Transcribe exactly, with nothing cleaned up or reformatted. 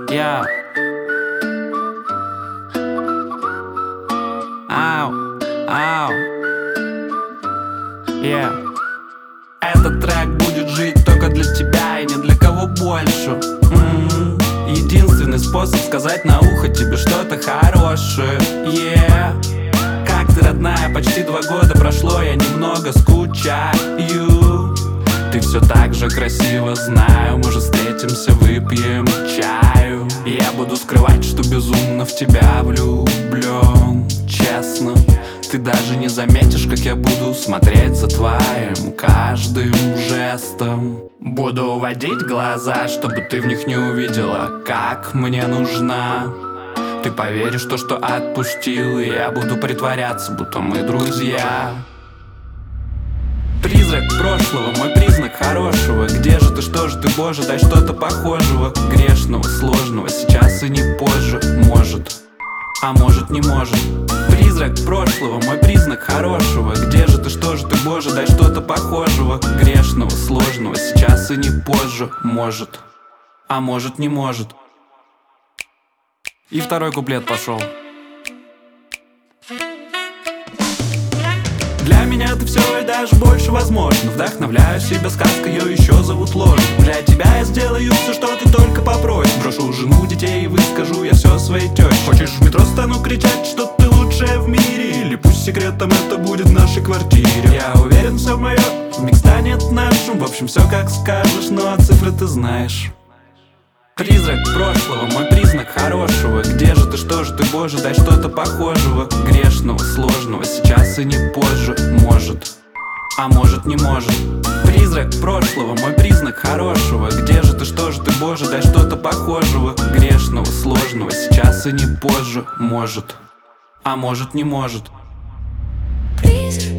Я Ау, ау Yeah. Этот трек будет жить только для тебя и ни для кого больше. М-м-м. Единственный способ сказать на ухо тебе что-то хорошее. Yeah. Как ты, родная, почти два года прошло, я немного скучаю. Ты все так же красиво, знаю. Может, встретимся, выпьем чаю. Я буду скрывать, что безумно в тебя влюблен. Честно, ты даже не заметишь, как я буду смотреть за твоим каждым жестом. Буду уводить глаза, чтобы ты в них не увидела, как мне нужна. Ты поверишь в то, что отпустил, и я буду притворяться, будто мы друзья. Призрак прошлого, мой признак хорошего. Где же ты, что же ты, боже, дай что-то похожего. Грешного, сложного, сейчас и не позже. Может, а может не может. Призрак прошлого, мой признак хорошего. Где же ты, что же ты, боже, дай что-то похожего. Грешного, сложного, сейчас и не позже. Может, а может не может. И второй куплет пошел. Для меня ты все и даже больше возможно. Вдохновляю себя сказкой, ее еще зовут ложь. Для тебя я сделаю все, что ты только попросишь. Брошу жену, детей и выскажу я все своей теще. Хочешь в метро стану кричать, что ты лучшая в мире. Или пусть секретом это будет в нашей квартире. Я уверен, все мое вмиг станет нашим. В общем, все как скажешь, но цифры ты знаешь. Призрак прошлого, мой признак хорошего. Где же ты, что же ты, боже, дай что-то похожего. Грешного, сложного, сейчас и не позже. Может, а может не может. Призрак прошлого, мой признак хорошего. Где же ты, что же ты, боже, дай что-то похожего. Грешного, сложного, сейчас и не позже. Может, а может не может. Призрак.